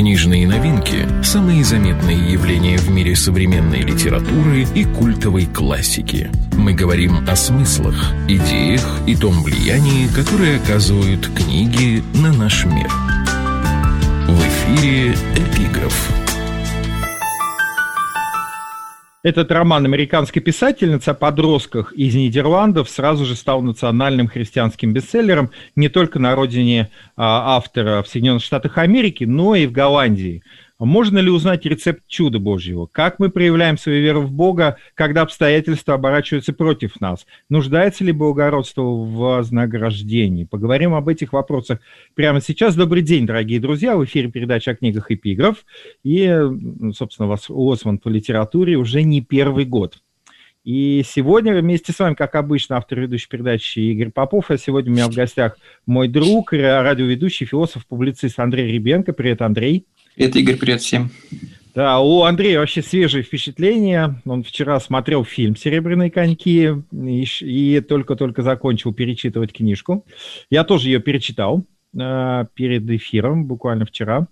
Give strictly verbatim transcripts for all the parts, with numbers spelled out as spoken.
Книжные новинки – самые заметные явления в мире современной литературы и культовой классики. Мы говорим о смыслах, идеях и том влиянии, которое оказывают книги на наш мир. В эфире «Эпиграф». Этот роман американской писательницы о подростках из Нидерландов сразу же стал национальным христианским бестселлером не только на родине а, автора в Соединенных Штатах Америки, но и в Голландии. Можно ли узнать рецепт чуда Божьего? Как мы проявляем свою веру в Бога, когда обстоятельства оборачиваются против нас? Нуждается ли благородство в вознаграждении? Поговорим об этих вопросах прямо сейчас. Добрый день, дорогие друзья. В эфире передача о книгах «Эпиграф». И, собственно, вас Лоцман по литературе уже не первый год. И сегодня вместе с вами, как обычно, автор ведущей передачи Игорь Попов. А сегодня у меня в гостях мой друг, радиоведущий, философ, публицист Андрей Ребенко. Привет, Андрей. Привет, Игорь, привет всем. Да, у Андрея вообще свежие впечатления. Он вчера смотрел фильм «Серебряные коньки» и, и только-только закончил перечитывать книжку. Я тоже ее перечитал э, перед эфиром, буквально вчера.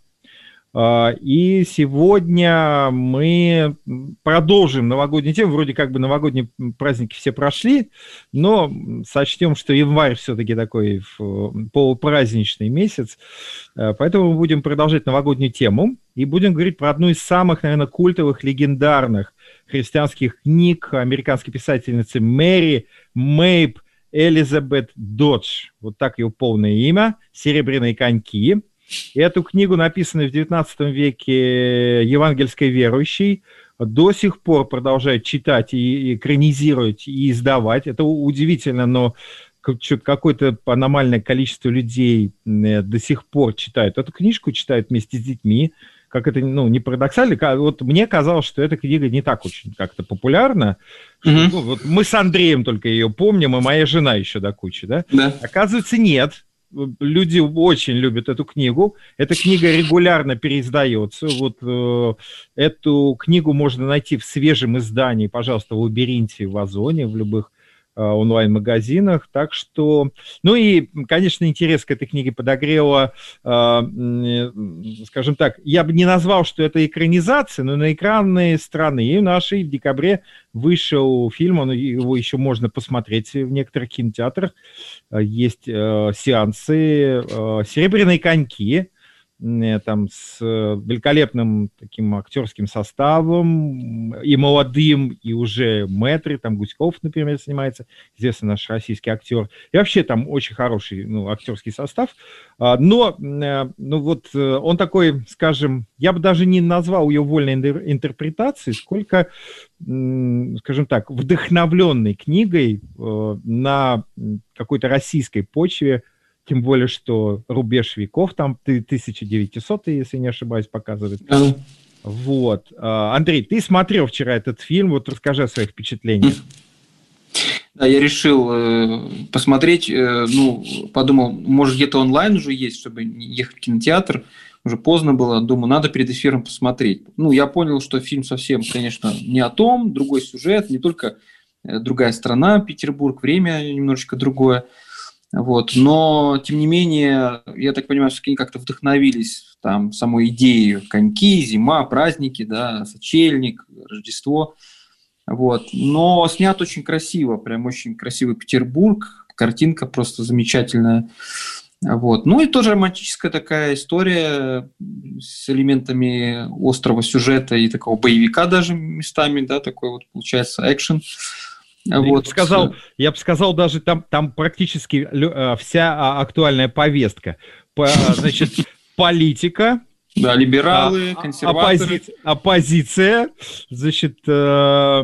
Uh, и сегодня мы продолжим новогоднюю тему. Вроде как бы новогодние праздники все прошли, но сочтем, что январь все-таки такой полупраздничный месяц. Uh, поэтому мы будем продолжать новогоднюю тему и будем говорить про одну из самых, наверное, культовых, легендарных христианских книг американской писательницы Мэри Мэйб Элизабет Додж. Вот так ее полное имя. «Серебряные коньки». И эту книгу, написанную в девятнадцатом веке евангельской верующей, до сих пор продолжают читать и экранизировать, и издавать. Это удивительно, но какое-то аномальное количество людей до сих пор читают эту книжку, читают вместе с детьми. Как это, ну, не парадоксально. Вот мне казалось, что эта книга не так очень как-то популярна. Mm-hmm. Ну, вот мы с Андреем только ее помним, и моя жена еще до кучи, да? Да. Оказывается, нет. Люди очень любят эту книгу. Эта книга регулярно переиздается. Вот э, эту книгу можно найти в свежем издании, пожалуйста, в Лабиринте, в Озоне, в любых э, онлайн-магазинах. Так что, ну и, конечно, интерес к этой книге подогрела, э, э, скажем так, я бы не назвал, что это экранизация, но на экранные страны. И в нашей в декабре вышел фильм, он, его еще можно посмотреть в некоторых кинотеатрах. Есть э, сеансы э, «Серебряные коньки», э, там с э, великолепным таким актерским составом, и молодым, и уже мэтры, там Гуськов, например, снимается, известный наш российский актер. И вообще там очень хороший, ну, актерский состав. А, но, э, ну вот, э, он такой, скажем, я бы даже не назвал ее вольной интерпретацией, сколько, э, скажем так, вдохновленной книгой э, на какой-то российской почве, тем более, что рубеж веков, там тысяча девятисотый, если не ошибаюсь, показывает. Mm. Вот. Андрей, ты смотрел вчера этот фильм, вот расскажи о своих впечатлениях. Да, я решил э, посмотреть, э, ну, подумал, может, где-то онлайн уже есть, чтобы не ехать в кинотеатр, уже поздно было, думаю, надо перед эфиром посмотреть. Ну, я понял, что фильм совсем, конечно, не о том, другой сюжет, не только другая страна, Петербург, время немножечко другое. Вот. Но, тем не менее, я так понимаю, что они как-то вдохновились там самой идеей коньки, зима, праздники, да, сочельник, Рождество. Вот. Но снят очень красиво, прям очень красивый Петербург, картинка просто замечательная. Вот. Ну и тоже романтическая такая история с элементами острого сюжета и такого боевика даже местами, да, такой вот получается экшен. Я, вот. бы сказал, я бы сказал, даже там, там практически вся актуальная повестка. По, значит, политика. Да, либералы, а, консерваторы. Оппози... Оппозиция, значит, э,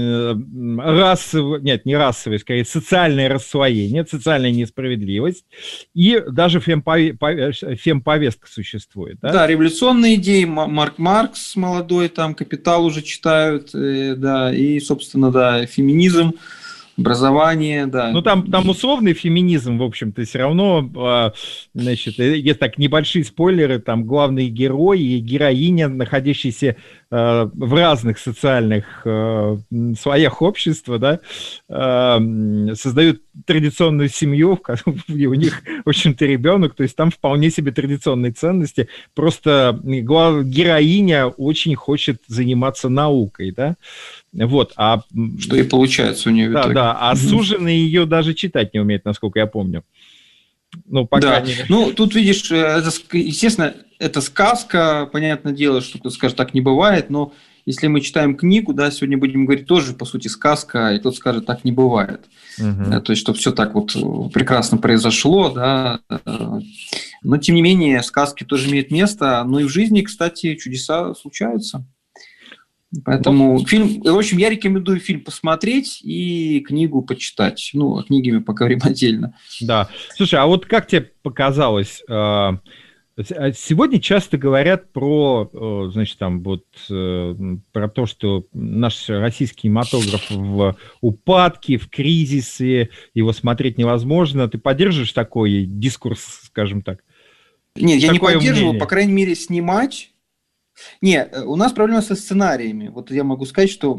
расовое, нет, не расовое, скорее, социальное рассвоение, социальная несправедливость, и даже фемповестка, фемповестка существует. Да? Да, революционные идеи, Марк Маркс молодой, там, «Капитал» уже читают, э, да, и, собственно, да, феминизм, образование, да. Ну, там, там условный феминизм, в общем-то, все равно, значит, есть так небольшие спойлеры, там главный герой и героиня, находящиеся э, в разных социальных э, слоях общества, да, э, создают традиционную семью, и у них, в общем-то, ребенок, то есть там вполне себе традиционные ценности, просто героиня очень хочет заниматься наукой, да, вот, а... Что и получается у нее в да, итоге. Да, а суженый ее даже читать не умеет, насколько я помню. Ну, по да, крайней мере. Ну, тут, видишь, это, естественно, это сказка, понятное дело, что кто-то скажет, так не бывает, но если мы читаем книгу, да, сегодня будем говорить, тоже, по сути, сказка, и кто-то скажет, так не бывает. Угу. Да, то есть, что все так вот прекрасно произошло, да, но, тем не менее, сказки тоже имеют место, но и в жизни, кстати, чудеса случаются. Поэтому ну, фильм, в общем, я рекомендую фильм посмотреть и книгу почитать. Ну, о книге мы поговорим отдельно. Да. Слушай, а вот как тебе показалось, сегодня часто говорят про, значит, там вот про то, что наш российский кинематограф в упадке, в кризисе, его смотреть невозможно. Ты поддерживаешь такой дискурс, скажем так? Нет, я Какое не поддерживаю, мнение? По крайней мере, снимать. Не, у нас проблема со сценариями. Вот я могу сказать, что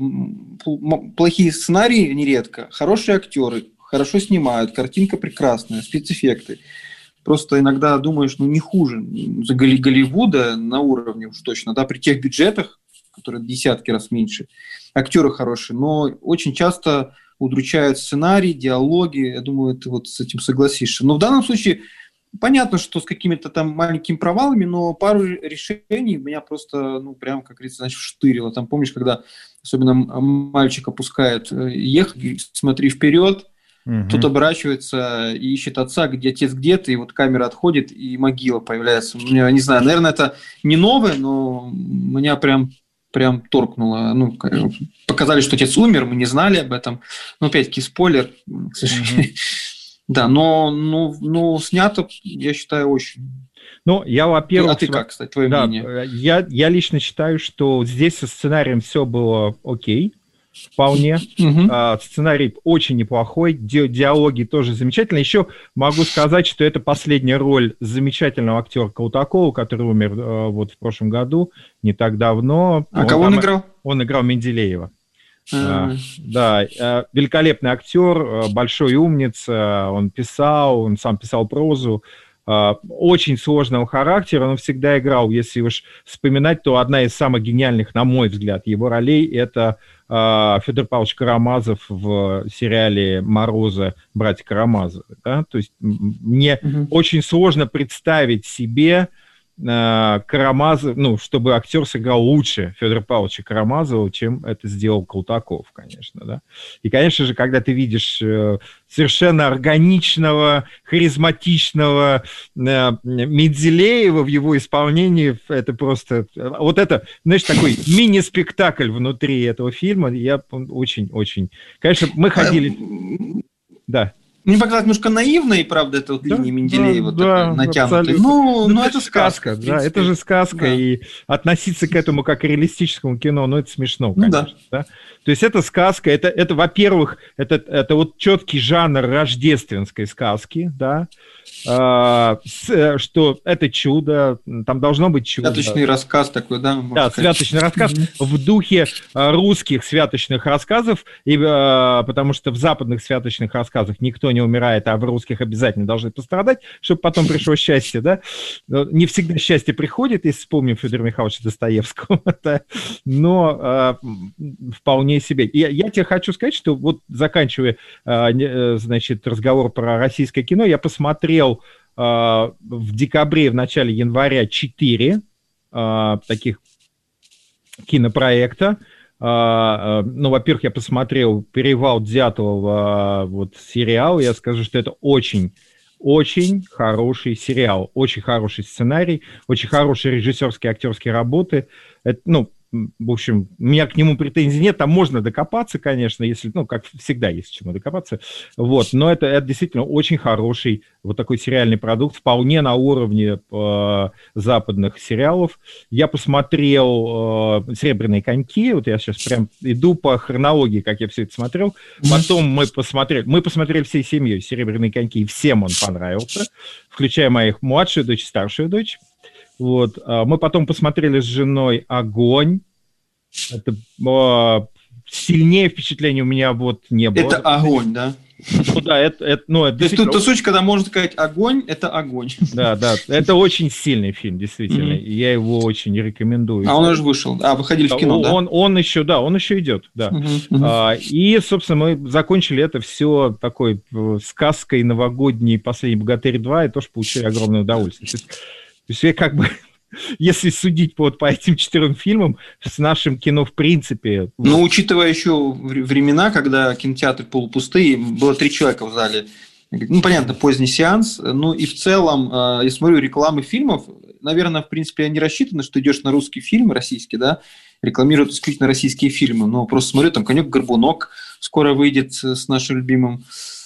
плохие сценарии нередко, хорошие актеры, хорошо снимают, картинка прекрасная, спецэффекты. Просто иногда думаешь, ну не хуже за Голливуда на уровне уж точно, да, при тех бюджетах, которые в десятки раз меньше, актеры хорошие, но очень часто удручают сценарий, диалоги. Я думаю, ты вот с этим согласишься. Но в данном случае понятно, что с какими-то там маленькими провалами, но пару решений меня просто, ну, прям, как говорится, значит, вштырило. Там, помнишь, когда особенно мальчик опускает ехать, смотри вперед, угу. Тут оборачивается и ищет отца, где отец где-то, и вот камера отходит, и могила появляется. Я не знаю, наверное, это не новое, но меня прям, прям торкнуло. Ну, показали, что отец умер, мы не знали об этом. Но, опять-таки, спойлер, к сожалению. Угу. Да, но ну, ну, снято, я считаю, очень. Ну, я, во-первых... А ты как, кстати, твое да, мнение? Я, я лично считаю, что здесь со сценарием все было окей, вполне. Угу. А, сценарий очень неплохой, ди- диалоги тоже замечательные. Еще могу сказать, что это последняя роль замечательного актера Калтакова, который умер а, вот в прошлом году, не так давно. А он кого там, он играл? Он играл Менделеева. А, да, великолепный актер, большой умница, он писал, он сам писал прозу, очень сложного характера, он всегда играл, если уж вспоминать, то одна из самых гениальных, на мой взгляд, его ролей – это Федор Павлович Карамазов в сериале «Морозы. Братья Карамазовы». Да? То есть мне угу. очень сложно представить себе Карамазов, ну, чтобы актер сыграл лучше Федора Павловича Карамазова, чем это сделал Калтаков, конечно, да. И, конечно же, когда ты видишь совершенно органичного, харизматичного Менделеева в его исполнении, это просто... Вот это, знаешь, такой мини-спектакль внутри этого фильма, я очень-очень... Конечно, мы ходили... Да. Мне показалось немножко наивной, правда, это вот да, линия Менделеева да, да, натянутая. Ну, ну, это сказка, сказка да, это же сказка, да. И относиться к этому как к реалистическому кино, ну, это смешно, конечно, ну, да. Да? То есть это сказка, это, это во-первых, это, это вот четкий жанр рождественской сказки, да, а, с, что это чудо, там должно быть чудо. Святочный рассказ такой, да? Да, сказать. Святочный рассказ mm-hmm. в духе а, русских святочных рассказов, и, а, потому что в западных святочных рассказах никто не умирает, а в русских обязательно должны пострадать, чтобы потом пришло счастье, да? Не всегда счастье приходит, если вспомним Федора Михайловича Достоевского, но а, вполне себе. Я, я тебе хочу сказать, что вот заканчивая, а, значит, разговор про российское кино, я посмотрел а, в декабре, в начале января четыре а, таких кинопроекта. Uh, uh, ну, во-первых, я посмотрел «Перевал Дятлова», uh, вот сериал, я скажу, что это очень, очень хороший сериал, очень хороший сценарий, очень хорошие режиссерские, актерские работы. Это, ну, в общем, у меня к нему претензий нет, там можно докопаться, конечно, если, ну, как всегда есть к чему докопаться, вот, но это, это действительно очень хороший вот такой сериальный продукт, вполне на уровне э, западных сериалов. Я посмотрел э, «Серебряные коньки», вот я сейчас прям иду по хронологии, как я все это смотрел, потом мы посмотрели, мы посмотрели всей семьей «Серебряные коньки», и всем он понравился, включая моих младшую дочь, старшую дочь. Вот. Мы потом посмотрели с женой «Огонь». Это э, сильнее впечатление у меня вот не было. Это огонь, да? Ну да, это, это, ну, это То есть тут суть, когда можно сказать огонь, это огонь. Да, да, это очень сильный фильм, действительно. Mm-hmm. И я его очень рекомендую. А он уже вышел. А, выходили в кино, он, да? Он, он еще, да, он еще идет, да. Mm-hmm. Mm-hmm. А, и, собственно, мы закончили это все такой сказкой новогодней «Последний богатырь два» и тоже получили огромное удовольствие. То есть, то есть я как бы... Если судить по, вот, по этим четырем фильмам, с нашим кино в принципе... Ну, учитывая еще времена, когда кинотеатры полупустые, было три человека в зале. Ну, понятно, поздний сеанс. Ну, и в целом, я смотрю рекламы фильмов, наверное, в принципе, они рассчитаны, что идешь на русский фильм, российский, да, рекламируют исключительно российские фильмы. Но просто смотрю, там «Конек-горбунок» скоро выйдет с нашим любимым,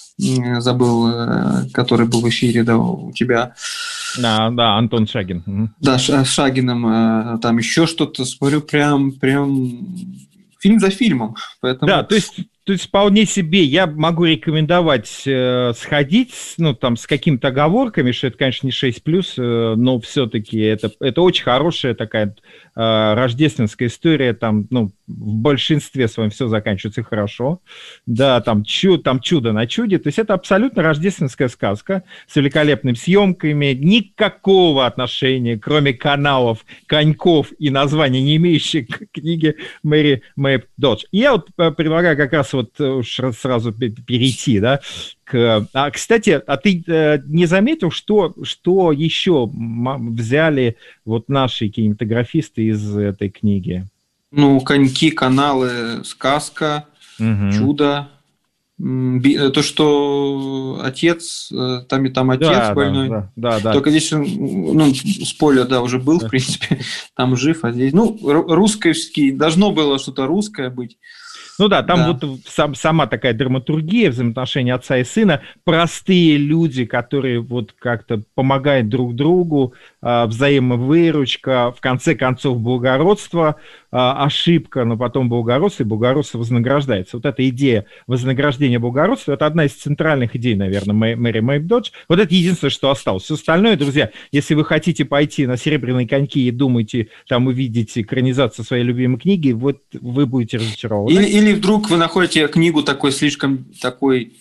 забыл, который был в эфире, да, у тебя. Да, да, Антон Шагин. Да, с Шагиным, там еще что-то, смотрю, прям, прям фильм за фильмом. Поэтому... Да, то есть, то есть вполне себе я могу рекомендовать э, сходить, ну, там, с какими-то оговорками, что это, конечно, не шесть плюс, э, но все-таки это, это очень хорошая такая э, рождественская история, там, ну, в большинстве своем все заканчивается хорошо, да, там, чу, там чудо на чуде, то есть это абсолютно рождественская сказка с великолепными съемками, никакого отношения, кроме каналов, коньков и названий, не имеющих к книге Мэри Мэйб Додж. И я вот предлагаю как раз вот уж сразу перейти, да, к... А, кстати, а ты э, не заметил, что, что еще взяли вот наши кинематографисты из этой книги? Ну, коньки, каналы, сказка, угу. Чудо. То, что отец, там и там отец да, больной. Да, да, да, Только здесь, ну, спойлер, да, уже был, в принципе, там жив, а здесь... Ну, русский, должно было что-то русское быть. Ну да, там да. вот сам, сама такая драматургия, взаимоотношения отца и сына, простые люди, которые вот как-то помогают друг другу, взаимовыручка, в конце концов благородство, ошибка, но потом благородство, и благородство вознаграждается. Вот эта идея вознаграждения благородства, это одна из центральных идей, наверное, Мэри Мэйб Додж. Вот это единственное, что осталось. Все остальное, друзья, если вы хотите пойти на «Серебряные коньки» и думаете, там увидите экранизацию своей любимой книги, вот вы будете разочарованы. Или, или вдруг вы находите книгу такой слишком такой...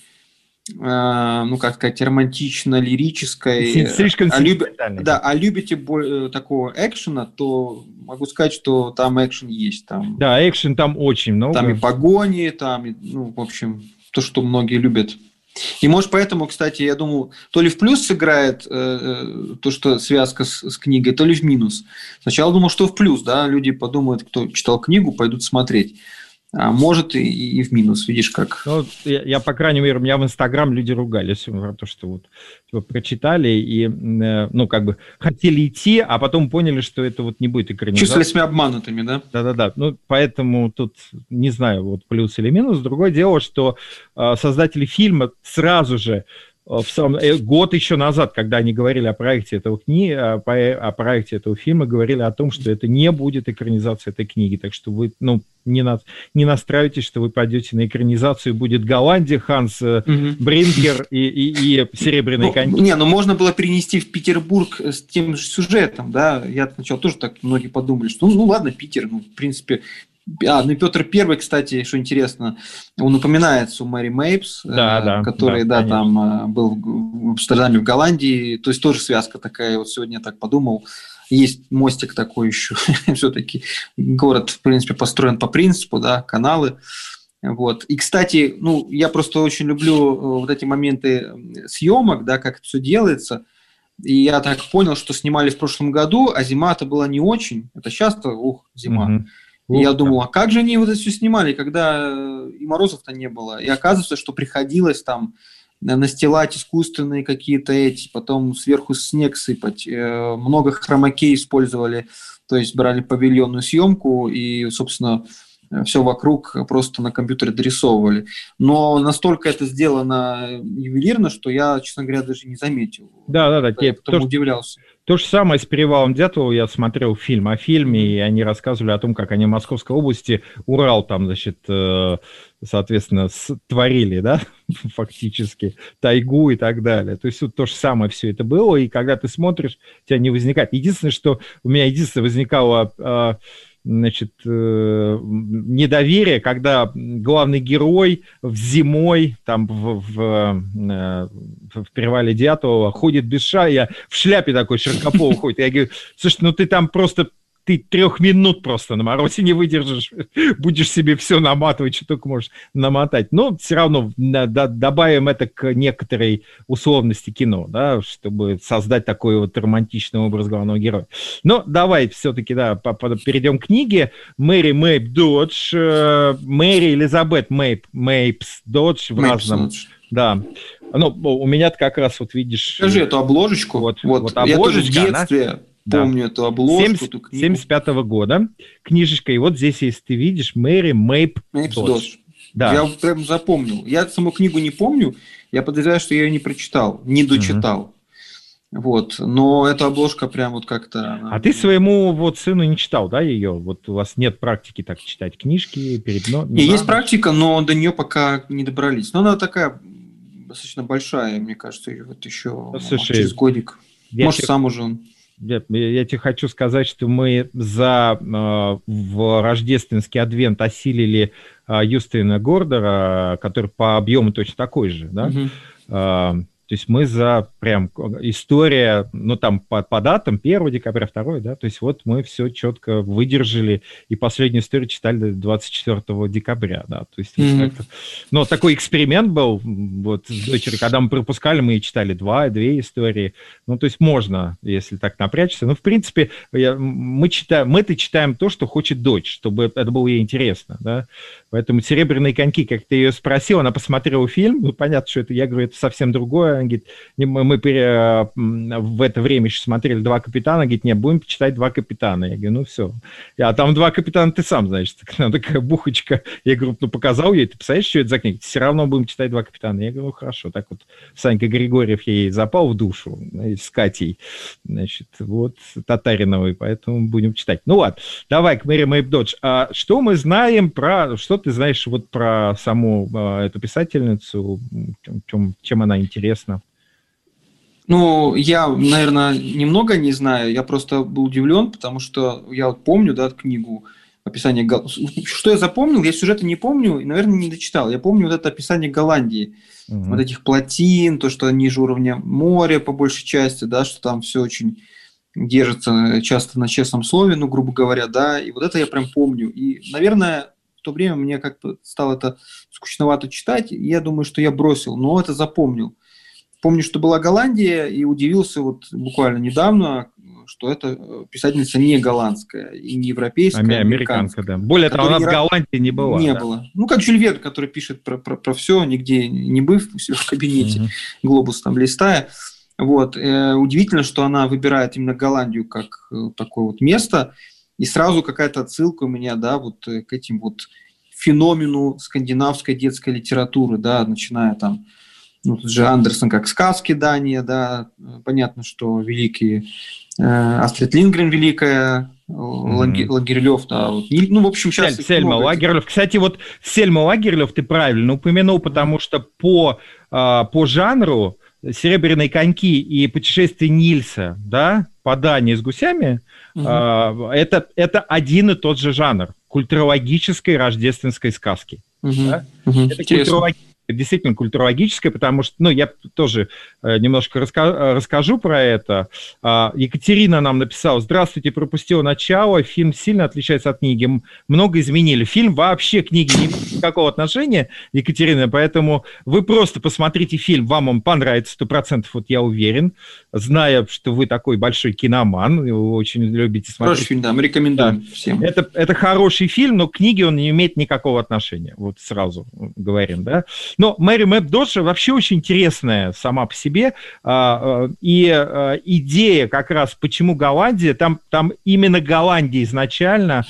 ну, как сказать, романтично-лирической. Слишком а люб... Да, а любите более такого экшена, то могу сказать, что там экшен есть. Там... Да, экшен там очень много. Там и погони, там, и, ну, в общем, то, что многие любят. И, может, поэтому, кстати, я думаю, то ли в плюс сыграет э, то, что связка с, с книгой, то ли в минус. Сначала думал, что в плюс, да, люди подумают, кто читал книгу, пойдут смотреть. А может и, и в минус, видишь как. Ну, я, я, по крайней мере, у меня в Инстаграм люди ругались про то, что вот типа, прочитали и, э, ну, как бы хотели идти, а потом поняли, что это вот не будет экранизация. Чувствовали себя обманутыми, да? Да-да-да. Ну, поэтому тут не знаю, вот плюс или минус. Другое дело, что э, создатели фильма сразу же в сам, год еще назад, когда они говорили о проекте этого книги, о, о проекте этого фильма, говорили о том, что это не будет экранизация этой книги. Так что вы, ну, не, на, не настраивайтесь, что вы пойдете на экранизацию, будет Голландия, Ханс угу. Бринкер и, и, и «Серебряные ну, коньки». Не, ну можно было перенести в Петербург с тем же сюжетом, да. Я сначала тоже так многие подумали, что ну, ну ладно, Питер, ну, в принципе... А, ну Петр Первый, кстати, что интересно, он упоминается у Мэри Мэйбс, да, э, да, который, да, да там э, был в Амстердаме, в Голландии, то есть тоже связка такая, вот сегодня я так подумал, есть мостик такой еще, все-таки город, в принципе, построен по принципу, да, каналы, вот. И, кстати, ну, я просто очень люблю вот эти моменты съемок, да, как это все делается, и я так понял, что снимали в прошлом году, а зима-то была не очень, это сейчас-то, ух, зима. Mm-hmm. И я думал, а как же они вот это все снимали, когда и морозов-то не было? И оказывается, что приходилось там настилать искусственные какие-то эти, потом сверху снег сыпать. Много хромакей использовали, то есть брали павильонную съемку и, собственно, все вокруг просто на компьютере дорисовывали. Но настолько это сделано ювелирно, что я, честно говоря, даже не заметил. Да, да, да. Я потом удивлялся. То же самое с «Перевалом Дятлова». Я смотрел фильм о фильме, и они рассказывали о том, как они в Московской области Урал там, значит, соответственно, творили, да, фактически, тайгу и так далее. То есть вот то же самое все это было, и когда ты смотришь, у тебя не возникает. Единственное, что у меня единственное возникало... значит, недоверие, когда главный герой в зимой там в, в, в перевале Дятлова ходит без шапки, в шляпе такой широкополой ходит. Я говорю, слушай, ну ты там просто... Ты трех минут просто на морозе не выдержишь, будешь себе все наматывать, что только можешь намотать. Но все равно да, добавим это к некоторой условности кино, да, чтобы создать такой вот романтичный образ главного героя. Но давай все-таки да, перейдем к книге. Мэри Мэйп Додж, Мэри Элизабет Мэйп, Мэйпс Додж в разном... Да. Ну, у меня как раз вот видишь... Скажи эту обложечку. Вот, вот, вот я тоже в обложечка, детстве... Она... Помню да. эту обложку, семьдесят, эту книгу. семьдесят пятого года книжечка. И вот здесь, если ты видишь, Мэри Мэйп Додж. Да. Я прям запомнил. Я саму книгу не помню. Я подозреваю, что я ее не прочитал, не дочитал. Uh-huh. Вот. Но эта обложка прям вот как-то... Она... А ты своему вот сыну не читал, да, ее? Вот у вас нет практики так читать книжки перед... Но... Не, есть практика, но до нее пока не добрались. Но она такая достаточно большая, мне кажется, вот еще ну, слушай, через годик. Может, тебе... сам уже он... Я, я тебе хочу сказать, что мы за э, в рождественский адвент осилили э, Юстина Гордера, который по объему точно такой же, да? Uh-huh. Э, то есть мы за прям история, ну там по, по датам, первого декабря, второго, да, то есть вот мы все четко выдержали, и последнюю историю читали двадцать четвёртого декабря, да, то есть mm-hmm. как-то, ну такой эксперимент был, вот с дочерью, когда мы пропускали, мы читали два, две истории, ну то есть можно, если так напрячься, но в принципе я, мы читаем, мы-то читаем то, что хочет дочь, чтобы это было ей интересно, да, поэтому «Серебряные коньки», как ты ее спросил, она посмотрела фильм, ну понятно, что это, я говорю, это совсем другое. Она говорит, мы, мы пере, в это время еще смотрели «Два капитана», говорит, не, будем читать «Два капитана». Я говорю, ну все. А там «Два капитана» ты сам знаешь, она такая бухочка. Я говорю, ну показал ей, ты представляешь, что это за книга? Все равно будем читать «Два капитана». Я говорю, ну хорошо. Так вот Санька Григорьев ей запал в душу с Катей, значит, вот, Татариновой, поэтому будем читать. Ну ладно, давай к Мэри Мэйп Додж. А что мы знаем про, что ты знаешь вот про саму а, эту писательницу, чем, чем она интересна? Ну, я, наверное, немного не знаю, я просто был удивлен, потому что я вот помню, да, книгу описание... Что я запомнил, я сюжета не помню и, наверное, не дочитал. Я помню вот это описание Голландии, угу. вот этих плотин, то, что ниже уровня моря по большей части, да, что там все очень держится часто на честном слове, ну, грубо говоря, да, и вот это я прям помню. И, наверное, в то время мне как-то стало это скучновато читать, и я думаю, что я бросил, но это запомнил. Помню, что была Голландия, и удивился вот буквально недавно, что это писательница не голландская и не европейская, а американская, да. Более того, у нас в Голландии не было. Не да. было. Ну, как Жюль Верн, который пишет про, про, про все, нигде не быв, у себя в кабинете, угу. глобус там листая. Вот. Э, удивительно, что она выбирает именно Голландию как э, такое вот место, и сразу какая-то отсылка у меня, да, вот э, к этим вот феномену скандинавской детской литературы, да, начиная там. Ну, тут же Андерсон как сказки Дания, да, понятно, что великие, э, Астрид Линдгрен великая, mm-hmm. Лагерлёв, да, вот, ну, в общем, сейчас... Сель, Сельма Лагерлёв. Кстати, вот Сельма Лагерлёв ты правильно упомянул, потому что по, э, по жанру «Серебряные коньки» и «Путешествие Нильса», да, по Дании с гусями, mm-hmm. э, это, это один и тот же жанр культурологической рождественской сказки. Mm-hmm. Да? Mm-hmm. Это культурологическая. Действительно культурологическое, потому что, ну, я тоже э, немножко раска- расскажу про это. А, Екатерина нам написала: «Здравствуйте, пропустила начало, фильм сильно отличается от книги, много изменили». Фильм вообще к книге не имеет никакого отношения, Екатерина, поэтому вы просто посмотрите фильм, вам он понравится сто процентов, вот я уверен, зная, что вы такой большой киноман, вы очень любите смотреть. Хороший фильм, да, мы рекомендуем да. всем. Это, это хороший фильм, но к книге он не имеет никакого отношения, вот сразу говорим, да. Но Мэри Мэйп Додж вообще очень интересная сама по себе, и идея как раз, почему Голландия, там, там именно Голландия изначально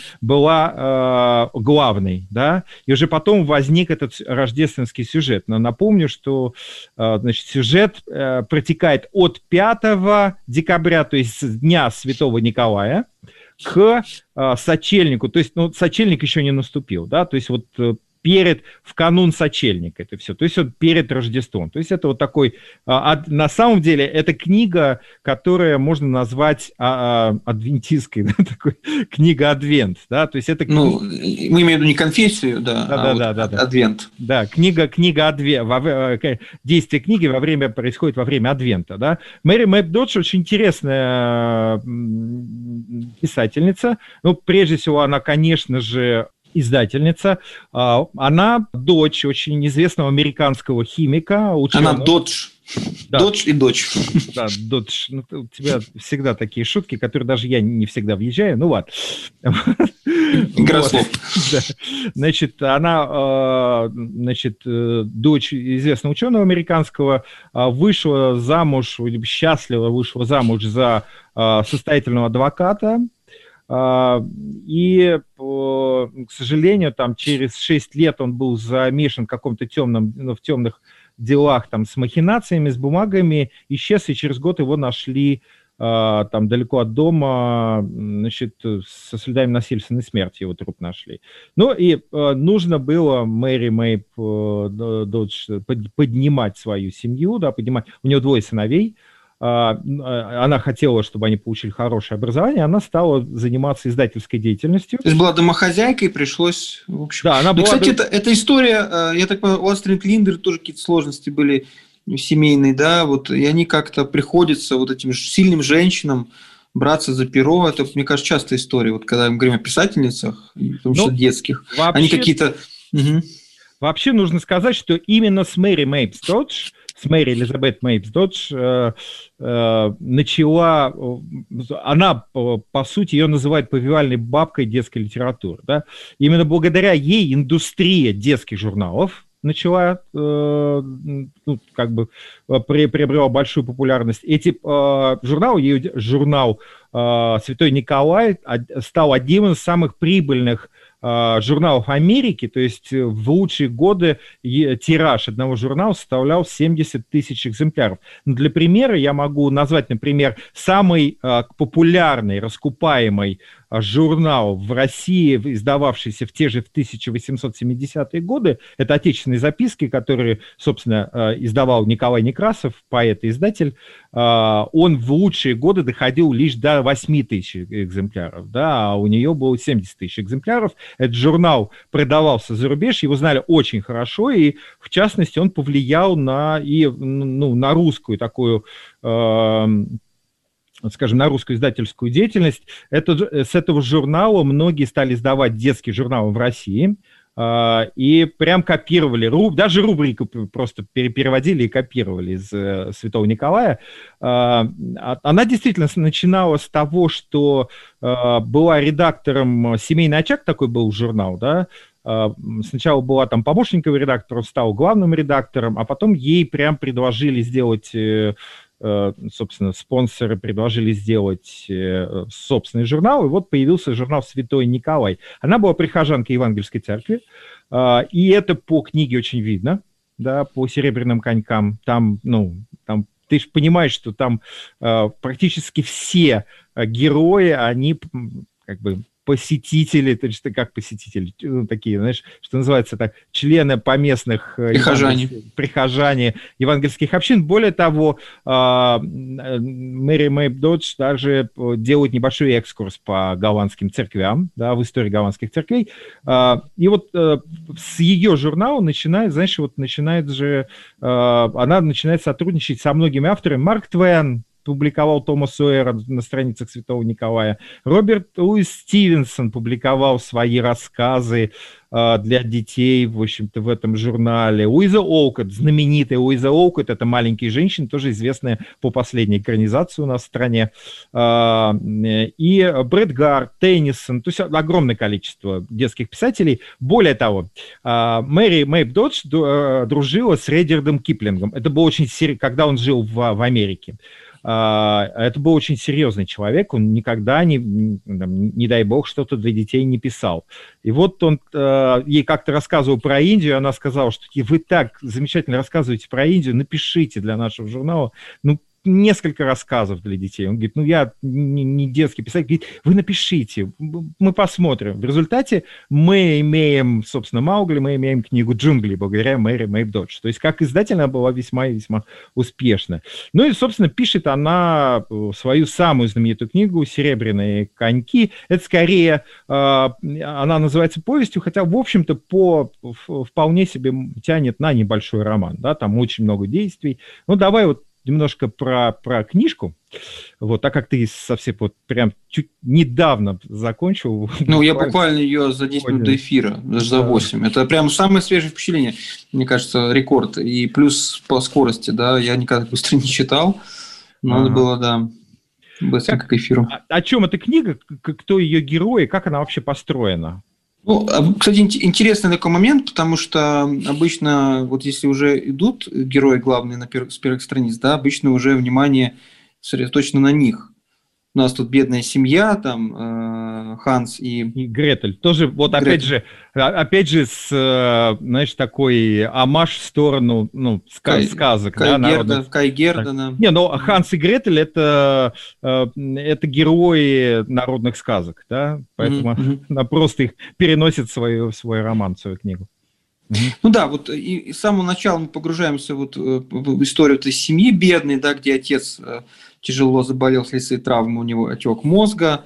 была главной, да, и уже потом возник этот рождественский сюжет. Но напомню, что, значит, сюжет протекает от пятого декабря, то есть с дня Святого Николая, к сочельнику, то есть, ну, сочельник еще не наступил, да, то есть вот перед, в канун сочельника это все, то есть вот перед Рождеством. То есть это вот такой, а, на самом деле, это книга, которая можно назвать а, а, адвентистской, да, такой, книга Адвент, да, то есть это... Книга... Ну, мы имеем в виду не конфессию, да, да, а да, вот да, да, Адвент. Да, книга, книга Адвент, действие книги во время, происходит во время Адвента, да. Мэри Мэйб Додж очень интересная писательница, ну, прежде всего, она, конечно же, издательница. Она дочь очень известного американского химика, ученого. Она Додж. Да. Додж и дочь. Да, Додж. Ну, у тебя всегда такие шутки, которые даже я не всегда въезжаю. Ну, ладно. Игра слов. Да. Значит, она, значит, дочь известного ученого американского, вышла замуж, счастливо вышла замуж за состоятельного адвоката. И, к сожалению, там через шесть лет он был замешан в каком-то темном, ну, в темных делах там, с махинациями, с бумагами, исчез, и через год его нашли там далеко от дома, значит, со следами насильственной смерти, его труп нашли. Ну и нужно было Мэри Мэйб Додж поднимать свою семью, да, поднимать, у нее двое сыновей. Она хотела, чтобы они получили хорошее образование, она стала заниматься издательской деятельностью. То есть была домохозяйкой, пришлось... В общем... Да, она ну, была... Кстати, это, эта история, я так понимаю, у Астрид Линдгрен тоже какие-то сложности были семейные, да, вот, и они как-то приходится вот этим сильным женщинам браться за перо. Это, мне кажется, частая история, вот когда мы говорим о писательницах, в том числе ну, детских. Вообще... Они какие-то... Угу. Вообще нужно сказать, что именно с Мэри Мэйб Додж, с Мэри Элизабет Мэйб Додж э, э, начала, она, по, по сути, ее называют повивальной бабкой детской литературы. Да? Именно благодаря ей индустрия детских журналов начала, э, ну, как бы, при, приобрела большую популярность. Эти э, журналы, ее журнал э, «Святой Николай» стал одним из самых прибыльных журналов Америки, то есть в лучшие годы тираж одного журнала составлял семьдесят тысяч экземпляров. Но для примера я могу назвать, например, самый популярный, раскупаемый журнал в России, издававшийся в те же в тысяча восемьсот семидесятые годы, это «Отечественные записки», которые, собственно, издавал Николай Некрасов, поэт и издатель. Он в лучшие годы доходил лишь до восемь тысяч экземпляров, да, а у нее было семьдесят тысяч экземпляров. Этот журнал продавался за рубеж, его знали очень хорошо, и, в частности, он повлиял на, и, ну, на русскую такую... Э, скажем, на русскую издательскую деятельность. Это, с этого журнала многие стали издавать детские журналы в России, э, и прям копировали, руб, даже рубрику просто переводили и копировали из э, Святого Николая. Э, она действительно начинала с того, что э, была редактором «Семейный очаг», такой был журнал, да. Э, сначала была там помощником редактора, стала главным редактором, а потом ей прям предложили сделать... Э, собственно, спонсоры предложили сделать собственный журнал, и вот появился журнал «Святой Николай». Она была прихожанкой Евангельской церкви, и это по книге очень видно, да, по «Серебряным конькам». Там, ну, там, ты же понимаешь, что там практически все герои, они как бы посетители, то есть как посетители, ну, такие, знаешь, что называется так, члены поместных прихожане. прихожане евангельских общин. Более того, Мэри Мэйб Додж даже делает небольшой экскурс по голландским церквям, да, в истории голландских церквей. И вот с ее журнала начинает, знаешь, вот начинает же, она начинает сотрудничать со многими авторами. Марк Твен публиковал Тома Сойера на страницах Святого Николая. Роберт Луис Стивенсон публиковал свои рассказы э, для детей, в общем-то, в этом журнале. Уиза Олкотт, знаменитая Уиза Олкотт, это «Маленькие женщины», тоже известная по последней экранизации у нас в стране. Э, и Брэд Гарт, Теннисон, то есть огромное количество детских писателей. Более того, э, Мэри Мэйб Додж дружила с Редьярдом Киплингом. Это было очень серьезно, когда он жил в, в Америке. Это был очень серьезный человек, он никогда, не, не дай бог, что-то для детей не писал. И вот он ей как-то рассказывал про Индию, она сказала, что вы так замечательно рассказываете про Индию, напишите для нашего журнала. Ну, несколько рассказов для детей. Он говорит, ну, я не, не детский писатель. Говорит, вы напишите, мы посмотрим. В результате мы имеем, собственно, Маугли, мы имеем книгу «Джунгли» благодаря Мэри Мэйб Додж. То есть, как издатель, она была весьма и весьма успешна. Ну и, собственно, пишет она свою самую знаменитую книгу «Серебряные коньки». Это скорее, она называется повестью, хотя, в общем-то, по вполне себе тянет на небольшой роман. Да? Там очень много действий. Ну, давай вот немножко про, про книжку, вот, так как ты совсем вот прям чуть недавно закончил. Ну, я буквально ее за десять минут до эфира, даже за восемь. Это прям самое свежее впечатление, мне кажется, рекорд. И плюс по скорости, да, я никогда быстро не читал. Надо ага. было, да, быстренько как, к эфиру. О, о чем эта книга, кто ее герой, как она вообще построена? Ну, кстати, интересный такой момент, потому что обычно, вот если уже идут герои главные на пер- с первых страниц, да, обычно уже внимание сосредоточено на них. У нас тут бедная семья, там э, Ханс и... и Гретель. Тоже, вот Гретель. опять же, опять же, с, знаешь, такой омаж в сторону, ну, ска- Кай, сказок. Кай, да, Герда, Кай Гердена. Не, ну, Ханс и Гретель это, это герои народных сказок, да, поэтому mm-hmm. она просто их переносит в свой, в свой роман, в свою книгу. Mm-hmm. Ну да, вот и, и с самого начала мы погружаемся вот в историю этой семьи бедной, да, где отец тяжело заболел вследствие травмы, у него отек мозга,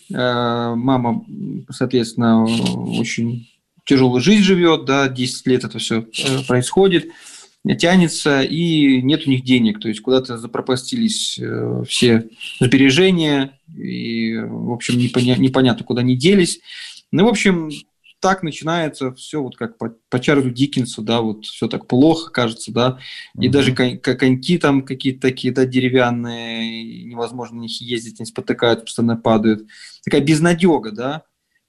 мама, соответственно, очень тяжелую жизнь живет, да, десять лет это все происходит, тянется, и нет у них денег, то есть куда-то запропастились все сбережения, и, в общем, непоня- непонятно, куда они делись. Ну, в общем, так начинается все вот как по, по Чарльзу Диккенсу, да, вот все так плохо, кажется, да, и mm-hmm. даже конь, коньки там какие-то такие, да, деревянные, невозможно на них ездить, они спотыкают, постоянно падают. Такая безнадега, да.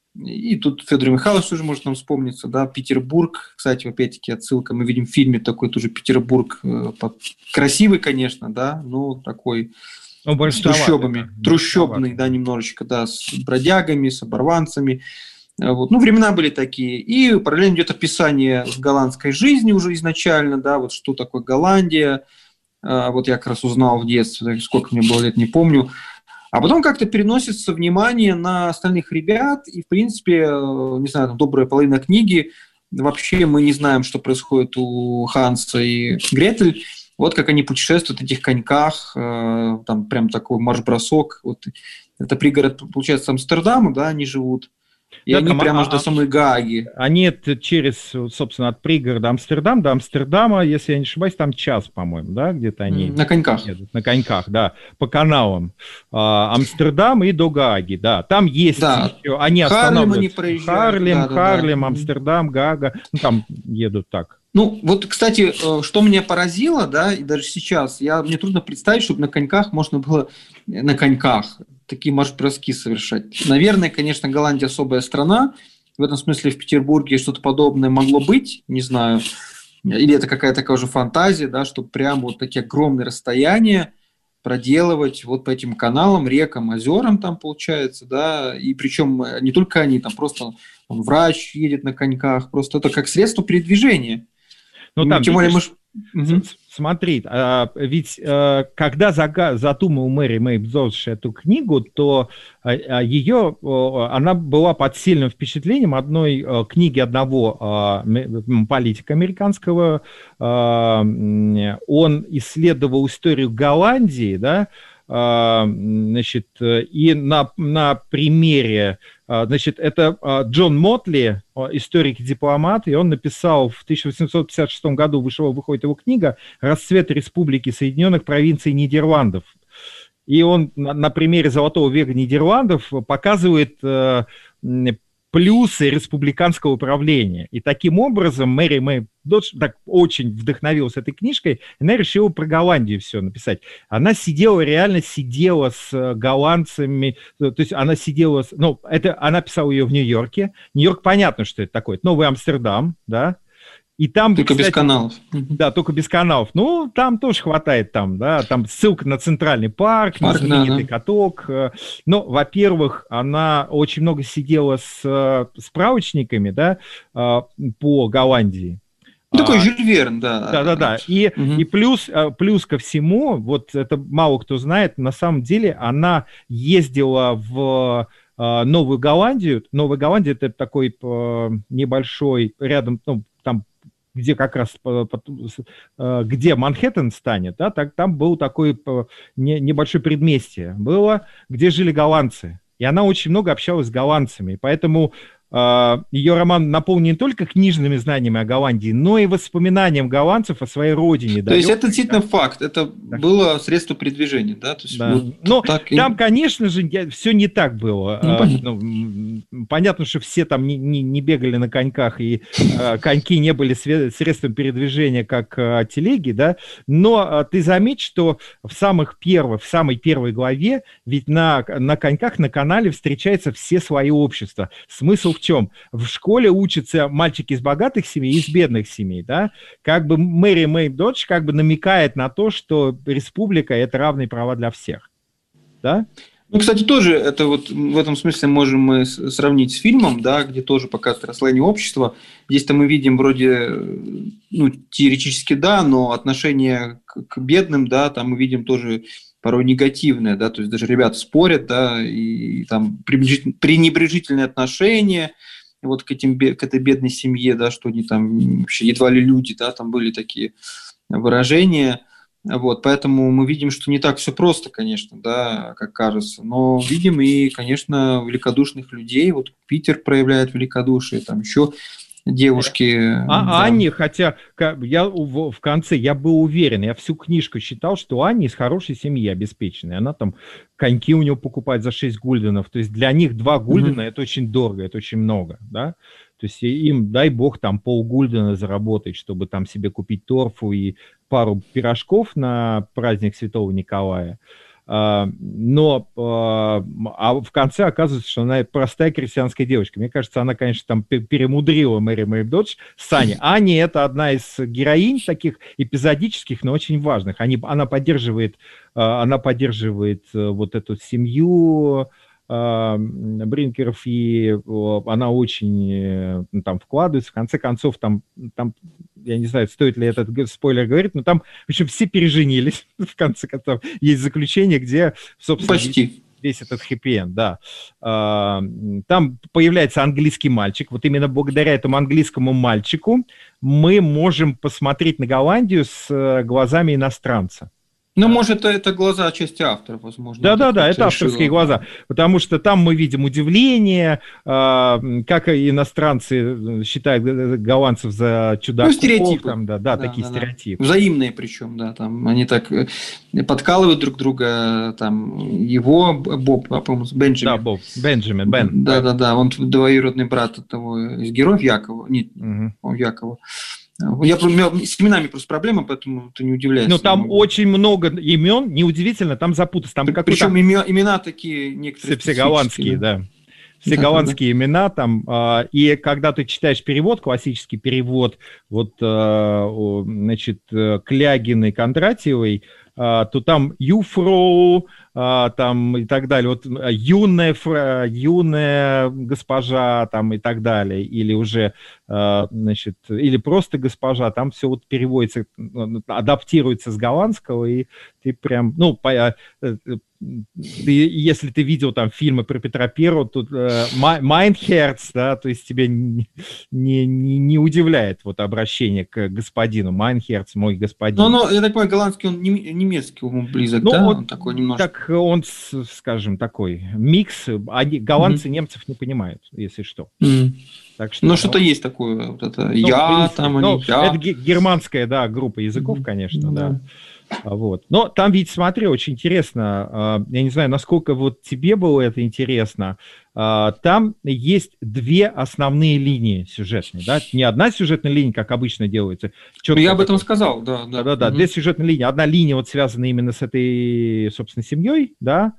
И тут Федор Михайлович тоже может нам вспомниться, да, Петербург, кстати, опять-таки отсылка, мы видим в фильме такой тоже Петербург, красивый, конечно, да, но такой ну, с трущобами, да, трущобный, да, немножечко, да, с бродягами, с оборванцами. Вот. Ну, времена были такие. И параллельно идет описание с голландской жизни уже изначально, да, вот что такое Голландия. Вот я как раз узнал в детстве, сколько мне было лет, не помню. А потом как-то переносится внимание на остальных ребят, и, в принципе, не знаю, там, добрая половина книги, вообще мы не знаем, что происходит у Ханса и Гретель. Вот как они путешествуют на этих коньках, там прям такой марш-бросок. Вот. Это пригород, получается, Амстердама, да, они живут. И да, они там, прямо а, до самой Гааги. Они через, собственно, от пригорода Амстердам до Амстердама, если я не ошибаюсь, там час, по-моему, да, где-то они... На коньках. Едут, на коньках, да, по каналам. А, Амстердам и до Гааги, да. Там есть да. еще... Они Харлем они проезжают. Харлем, да, да, Харлем, да. Амстердам, Гаага. Ну, там едут так. Ну, вот, кстати, что меня поразило, да, и даже сейчас, я, мне трудно представить, чтобы на коньках можно было... На коньках такие марш-броски совершать. Наверное, конечно, Голландия особая страна. В этом смысле в Петербурге что-то подобное могло быть, не знаю. Или это какая-то такая же фантазия, да, чтобы прямо вот такие огромные расстояния проделывать вот по этим каналам, рекам, озерам там получается, да, и причем не только они, там просто там, врач едет на коньках, просто это как средство передвижения. Ну, там, тем более мы... Угу. Смотри, а, ведь а, когда зага- задумал Мэри Мэйб Додж эту книгу, то а, ее, а, она была под сильным впечатлением одной а, книги одного а, политика американского. А, он исследовал историю Голландии, да, а, значит, и на, на примере, значит, это Джон Мотли, историк и дипломат, и он написал в тысяча восемьсот пятьдесят шестом году, вышла, выходит его книга «Расцвет Республики Соединенных Провинций Нидерландов». И он на, на примере Золотого века Нидерландов показывает э, плюсы республиканского управления. И таким образом Мэри Мэйб Додж так очень вдохновилась этой книжкой, и она решила про Голландию все написать. Она сидела, реально сидела с голландцами, то есть она сидела, с, ну, это, она писала ее в Нью-Йорке. Нью-Йорк, понятно, что это такое, это Новый Амстердам, да, и там, только кстати, без каналов. Да, только без каналов. Ну, там тоже хватает, там, да, там ссылка на Центральный парк, парк на знаменитый да, да. каток. Но, во-первых, она очень много сидела с справочниками, да, по Голландии. Ну, такой А, Жюль Верн, да. Да-да-да. И, Угу. и плюс, а, плюс ко всему, вот это мало кто знает, на самом деле она ездила в а, Новую Голландию. Новая Голландия — это такой а, небольшой рядом, ну, там, где как раз по- по- с- а, где Манхэттен станет, да, так, там был такой а, не- небольшой предместье было, где жили голландцы. И она очень много общалась с голландцами, поэтому а, ее роман наполнен не только книжными знаниями о Голландии, но и воспоминанием голландцев о своей родине. То есть далекой, это действительно да. факт, это Да. было средство передвижения, да? То есть Да. вот Но так и- там, конечно же, все не так было. Ну, А, понятно. ну, м, понятно, что все там не, не- не бегали на коньках, и а, коньки не были све- средством передвижения, как а, телеги, да. Но а, ты заметь, что в самых первых, в самой первой главе, ведь на, на коньках на канале встречаются все слои общества. Смысл в чем? В школе учатся мальчики из богатых семей и из бедных семей, да. Как бы Мэри Мэй Додж как бы намекает на то, что республика — это равные права для всех, да? Ну, кстати, тоже это вот в этом смысле можем мы с- сравнить с фильмом, да, где тоже показывают расслоение общества. Здесь-то мы видим вроде, ну, теоретически да, но отношение к, к бедным, да, там мы видим тоже порой негативное, да, то есть даже ребята спорят, да, и, там пренебрежитель- пренебрежительное отношение вот к, этим, бе- к этой бедной семье, да, что они там вообще едва ли люди, да, там были такие выражения. Вот, поэтому мы видим, что не так все просто, конечно, да, как кажется, но видим и, конечно, великодушных людей. Вот Питер проявляет великодушие, там еще девушки. А да. Анне, хотя ка- я в, в конце, я был уверен, я всю книжку читал, что Анне из хорошей семьи обеспеченной. Она там коньки у него покупает за шесть гульденов. То есть для них два гульдена — это очень дорого, это очень много, да. То есть им, дай бог, там полгульдена заработать, чтобы там себе купить торфу и пару пирожков на праздник Святого Николая. А, но а, а в конце оказывается, что она простая крестьянская девочка. Мне кажется, она, конечно, там пе- перемудрила Мэри Мэй Додж с Аней. Аня — это одна из героинь таких эпизодических, но очень важных. Они, она поддерживает, а, она поддерживает а, вот эту семью а, Бринкеров, и а, она очень э, там вкладывается. В конце концов, там, там я не знаю, стоит ли этот г- спойлер говорить, но там, в общем, все переженились, в конце концов. Есть заключение, где, собственно, весь, Почти. весь этот хэппи-энд, да. А, там появляется английский мальчик. Вот именно благодаря этому английскому мальчику мы можем посмотреть на Голландию с э, глазами иностранца. Ну, может, это, это глаза отчасти авторов, возможно. Да-да-да, так это решила. авторские глаза, потому что там мы видим удивление, а, как иностранцы считают голландцев за чудаков. Ну, стереотипы. Там, да, да, Да, такие да, да. стереотипы. Взаимные причем, да, там они так э, подкалывают друг друга, там его Боб, а, по-моему, Бенджамин. Да, Боб, Бенджамин, Бен. Да, да, да, он двоюродный брат от того из героев Якова, нет, Мгм. он Якова. Я, у меня с именами просто проблема, поэтому ты не удивляйся. Ну, там немного. очень много имен, неудивительно, там запутаться. Там какой-то... Причем имя, имена такие некоторые Все, все голландские, да. да. Все Да, голландские имена там. а, И когда ты читаешь перевод, классический перевод, вот, а, о, значит, э, Клягиной, Кондратьевой, а, то там Юфроу, а, там и так далее. Вот а, юная, фра- юная госпожа там и так далее. Или уже, а, значит, или просто госпожа. Там все вот переводится, м, адаптируется с голландского, и ты прям, ну, по- э, э, ты, если ты видел там фильмы про Петра Первого, тут э, Майнхерц, да, то есть тебе не, не, не, не удивляет вот обращение к господину. Майнхерц, мой господин. Ну, ну, я так понимаю, голландский, он нем- немецкий ему близок, Ну, да? вот Он такой немножко... Так он, с- скажем, такой микс. Они, голландцы немцев не понимают, если что. Мгм. Так что, Ну, что-то есть такое, вот это ну, я, близко. там Ну, они, я. это ге- германская, да, группа языков, Мгм. конечно, Ну, да. да. А, Вот. Но там ведь, смотри, очень интересно, а, я не знаю, насколько вот тебе было это интересно, а, там есть две основные линии сюжетные, да, не одна сюжетная линия, как обычно делается. Ну, Чётко я об этом такое. сказал, да. Да, Да-да-да, Мгм. две сюжетные линии. Одна линия вот связана именно с этой, собственно, семьей, да,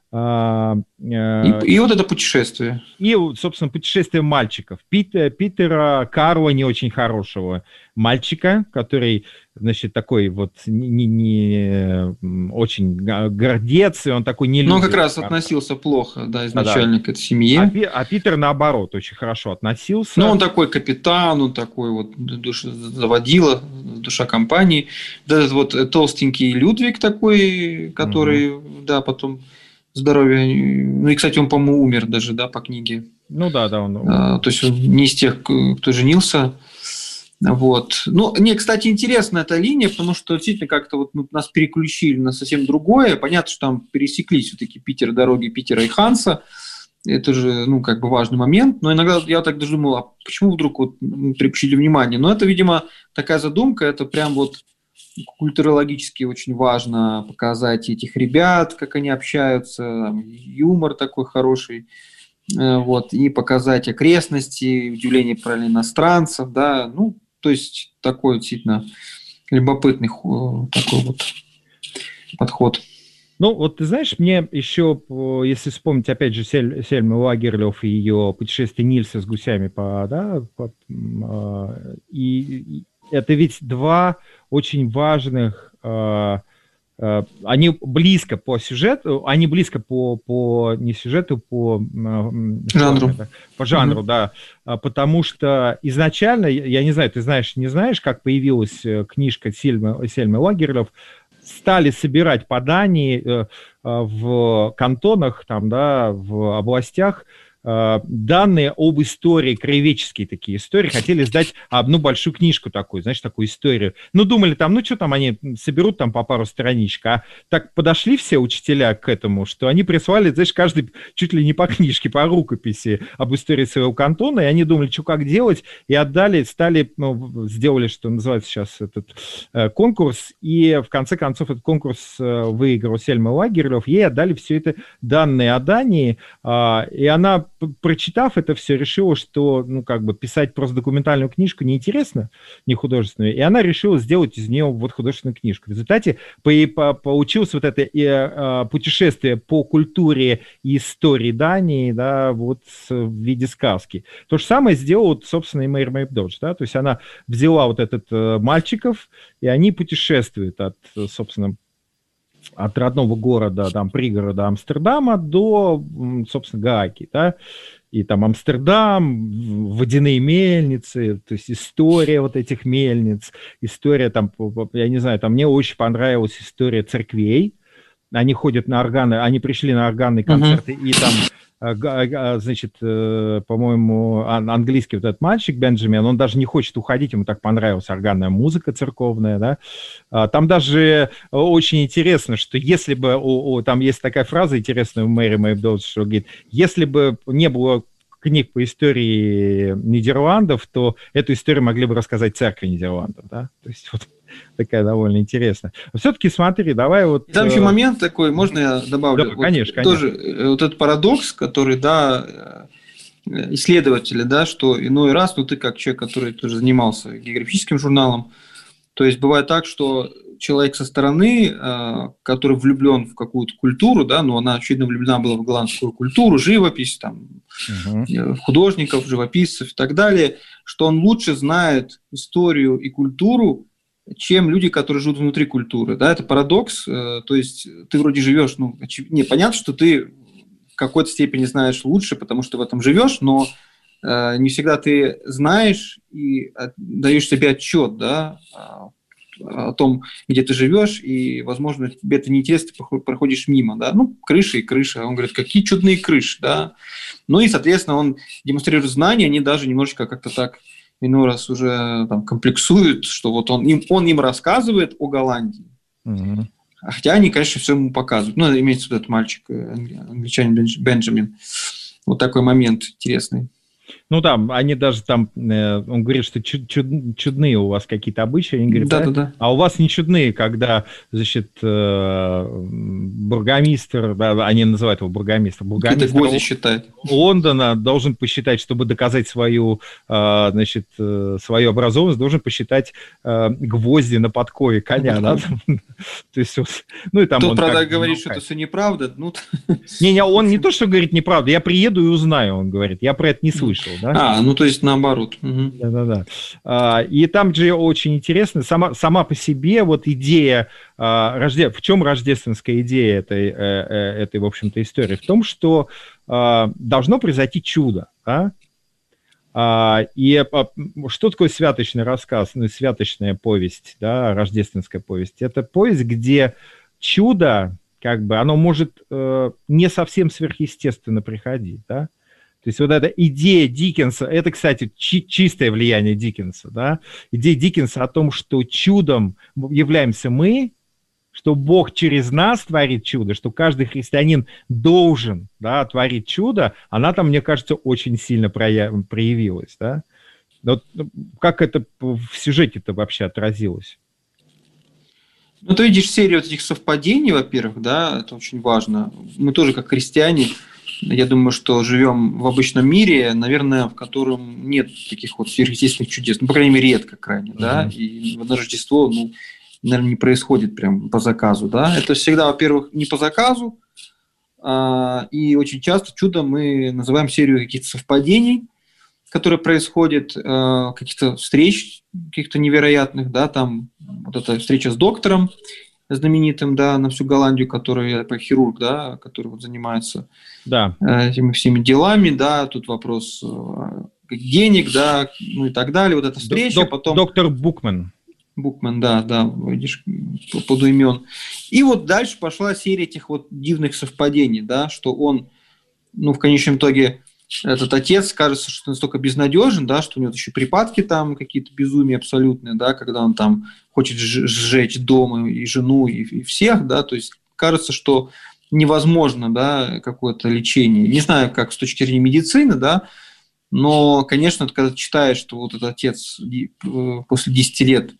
а, э, И, и вот это путешествие. и, собственно, путешествие мальчиков. Пит- Питера Карла, не очень хорошего мальчика, который значит, такой вот не, не, не очень гордец, и он такой не любит. Ну, он как раз относился плохо, да, изначально да, к этой семье. А, Пи, а Питер, наоборот, очень хорошо относился. Ну, он такой капитан, он такой вот душ, заводила, душа компании. Да, этот вот толстенький Людвиг такой, который, угу. да, потом здоровье... Ну, и, кстати, он, по-моему, умер даже, да, по книге. Ну, да, да, он... А, то есть, он не из тех, кто женился. Вот. Ну, не, кстати, интересна эта линия, потому что действительно как-то вот ну, нас переключили на совсем другое. Понятно, что там пересеклись все-таки Питер, дороги Питера и Ханса. Это же, ну, как бы важный момент. Но иногда я так даже думал, а почему вдруг вот переключили внимание? Но это, видимо, такая задумка, это прям вот культурологически очень важно показать этих ребят, как они общаются, юмор такой хороший. Вот, и показать окрестности, удивление про иностранцев, да, ну, то есть такой действительно любопытный такой вот подход. Ну, вот ты знаешь, мне еще, если вспомнить, опять же, Сель, Сельму Лагерлёв и ее путешествие Нильса с гусями по, да, по, и, и это ведь два очень важных они близко по сюжету, они близко по, по не сюжету, по жанру, это, по жанру, угу. да, потому что изначально, я не знаю, ты знаешь, не знаешь, как появилась книжка Сельмы, Сельмы Лагерлёв, стали собирать по Дании в кантонах, там, да, в областях данные об истории, краеведческие такие истории, хотели сдать одну большую книжку такую, знаешь, такую историю. Ну, думали там, ну, что там, они соберут там по пару страничек, а так подошли все учителя к этому, что они прислали, знаешь, каждый чуть ли не по книжке, по рукописи об истории своего кантона, и они думали, что как делать, и отдали, стали, ну, сделали, что называется сейчас этот э, конкурс, и в конце концов этот конкурс э, выиграл Сельма Лагерлёв, ей отдали все это данные о Дании, э, и она, прочитав это все, решила, что, ну, как бы писать просто документальную книжку неинтересно, не художественную, и она решила сделать из нее вот художественную книжку. В результате по, по, получилось вот это и, а, путешествие по культуре и истории Дании, да, вот в виде сказки. То же самое сделала, собственно, и Мэри Мэйбдодж, да, то есть она взяла вот этот а, мальчиков, и они путешествуют от, собственно, от родного города, там, пригорода Амстердама до, собственно, Гааги, да, и там Амстердам, водяные мельницы, то есть история вот этих мельниц, история там, я не знаю, там мне очень понравилась история церквей, они ходят на органы, они пришли на органные концерты, uh-huh. и там, значит, по-моему, английский вот этот мальчик Бенджамин, он даже не хочет уходить, ему так понравилась органная музыка церковная, да. Там даже очень интересно, что если бы, о, о, там есть такая фраза интересная у Мэри Мэйбдодж, что говорит, если бы не было книг по истории Нидерландов, то эту историю могли бы рассказать церкви Нидерландов, да. То есть вот такая довольно интересная. Все-таки смотри, давай вот... Там еще момент такой, можно я добавлю? Да, вот конечно, конечно. Тоже вот этот парадокс, который, да, исследователи, да, что иной раз, ну ты как человек, который тоже занимался географическим журналом, то есть бывает так, что человек со стороны, который влюблен в какую-то культуру, да, ну она, очевидно, влюблена была в голландскую культуру, живопись, там, угу. художников, живописцев и так далее, что он лучше знает историю и культуру, чем люди, которые живут внутри культуры. Да, это парадокс. То есть ты вроде живешь, ну, не, понятно, что ты в какой-то степени знаешь лучше, потому что в этом живешь, но э, не всегда ты знаешь и даешь себе отчет, да, о том, где ты живешь, и, возможно, тебе это неинтересно, ты проходишь мимо, да, ну, крыша и крыша. Он говорит, какие чудные крыши, да. Ну и, соответственно, он демонстрирует знания, они даже немножечко как-то так иной раз уже там комплексуют, что вот он им, он им рассказывает о Голландии. Mm-hmm. Хотя они, конечно, все ему показывают. Ну, имеется в виду этот мальчик, англичанин Бенджамин. Вот такой момент интересный. Ну да, они даже там, э, он говорит, что чуд, чуд, чудные у вас какие-то обычаи, они говорят, да, а, да, да. а у вас не чудные, когда, значит, э, бургомистр, да, они называют его бургомистр, бургомистр Лондона должен посчитать, чтобы доказать свою, э, значит, э, свою образованность, должен посчитать э, гвозди на подкове коня, да, то есть, ну и там Тут, правда, говорит, что это все неправда, ну... Не-не, он не то, что говорит неправда, я приеду и узнаю, он говорит, я про это не слышал. вышел, да? А, ну то есть наоборот. Угу. Да-да-да. А, и там же очень интересно, сама, сама по себе вот идея, а, рожде... в чем рождественская идея этой, э, э, этой, в общем-то, истории? В том, что а, должно произойти чудо, да? А, и а, что такое святочный рассказ, ну, святочная повесть, да, рождественская повесть? Это повесть, где чудо, как бы, оно может э, не совсем сверхъестественно приходить, да? То есть вот эта идея Диккенса, это, кстати, чи- чистое влияние Диккенса, да? Идея Диккенса о том, что чудом являемся мы, что Бог через нас творит чудо, что каждый христианин должен, да, творить чудо, она там, мне кажется, очень сильно прояв- проявилась, да? Вот как это в сюжете-то вообще отразилось? Ну, ты видишь серию вот этих совпадений, во-первых, да, это очень важно. Мы тоже, как христиане, я думаю, что живем в обычном мире, наверное, в котором нет таких вот сверхъестественных чудес. Ну, по крайней мере, редко крайне, mm-hmm. да, и на Рождество, ну, наверное, не происходит прям по заказу, да. Это всегда, во-первых, не по заказу, а, и очень часто чудом мы называем серию каких-то совпадений, которые происходят, э, каких-то встреч, каких-то невероятных, да, там вот эта встреча с доктором знаменитым, да, на всю Голландию, который хирург, да, который вот занимается да. э, этими всеми делами, да, тут вопрос э, денег, да, ну и так далее, вот эта встреча, Док- потом... Доктор Букман. Букман, да, да, видишь, по имен. И вот дальше пошла серия этих вот дивных совпадений, да, что он, ну, в конечном итоге, этот отец, кажется, что настолько безнадежен, да, что у него еще припадки там какие-то безумия абсолютные, да, когда он там хочет сжечь дом и жену, и, и всех, да, то есть кажется, что невозможно, да, какое-то лечение. Не знаю, как с точки зрения медицины, да, но, конечно, когда ты читаешь, что вот этот отец после десяти лет,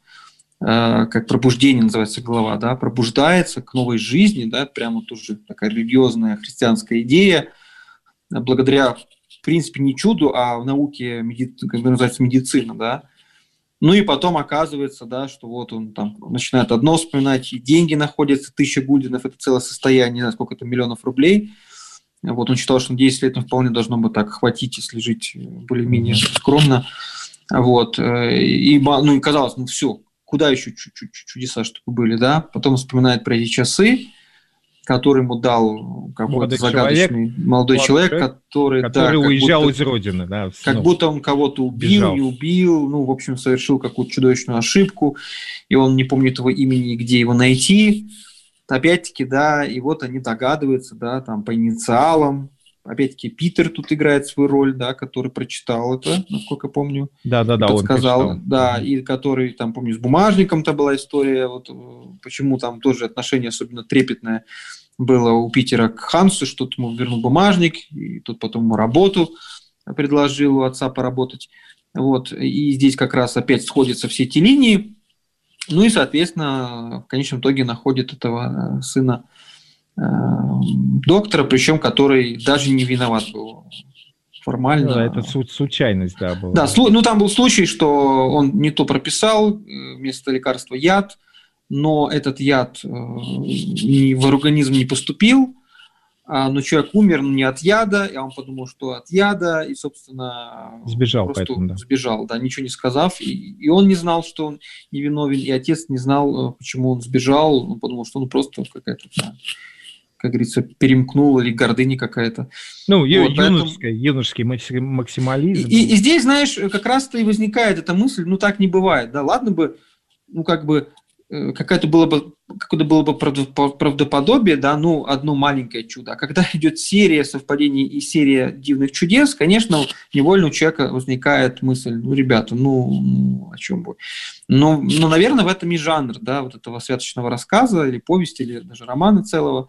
как пробуждение называется глава, да, пробуждается к новой жизни, да, прямо тоже такая религиозная христианская идея, благодаря, в принципе, не чуду, а в науке, меди... как бы называется, медицина, да. Ну и потом оказывается, да, что вот он там начинает одно вспоминать, и деньги находятся, тысяча гульденов, это целое состояние, не знаю, сколько это миллионов рублей. Вот он считал, что десять лет вполне должно бы так хватить, если жить более-менее скромно. Вот. И, ну, и казалось, ну все, куда еще чуть-чуть чудеса, чтобы были, да. Потом вспоминает про эти часы, который ему дал какой-то молодой загадочный человек, молодой человек, который, который да, уезжал будто, из родины. Да, как будто он кого-то убил, бежал. не убил, ну, в общем, совершил какую-то чудовищную ошибку, и он не помнит его имени, где его найти. Опять-таки, да, и вот они догадываются, да, там, по инициалам. Опять-таки, Питер тут играет свою роль, да, который прочитал это, насколько помню. Да-да-да, он подсказал, да, и который, там, помню, с бумажником-то была история, вот почему там тоже отношение особенно трепетное было у Питера к Хансу, что тот ему вернул бумажник, и тот потом ему работу предложил у отца поработать. Вот, и здесь как раз опять сходятся все эти линии. Ну и, соответственно, в конечном итоге находит этого сына э, доктора, причем который даже не виноват был формально. Ну, это случайность, да, была. Да, ну там был случай, что он не то прописал вместо лекарства яд, но этот яд э, в организм не поступил, а, но человек умер не от яда, и он подумал, что от яда, и, собственно, сбежал, просто поэтому, да. сбежал, да, ничего не сказав, и, и он не знал, что он невиновен, и отец не знал, почему он сбежал, он подумал, что он просто какая-то, да, как говорится, перемкнул, или гордыня какая-то. Ну, вот, поэтому... юношеский, юношеский максимализм. И, и, и здесь, знаешь, как раз-то и возникает эта мысль, ну, так не бывает, да, ладно бы, ну, как бы, какое-то было бы, какое-то было бы правдоподобие, да, ну, одно маленькое чудо. А когда идет серия совпадений и серия дивных чудес, конечно, невольно у человека возникает мысль, ну, ребята, ну, ну о чем вы? Но, но, наверное, в этом и жанр, да, вот этого святочного рассказа или повести, или даже романа целого,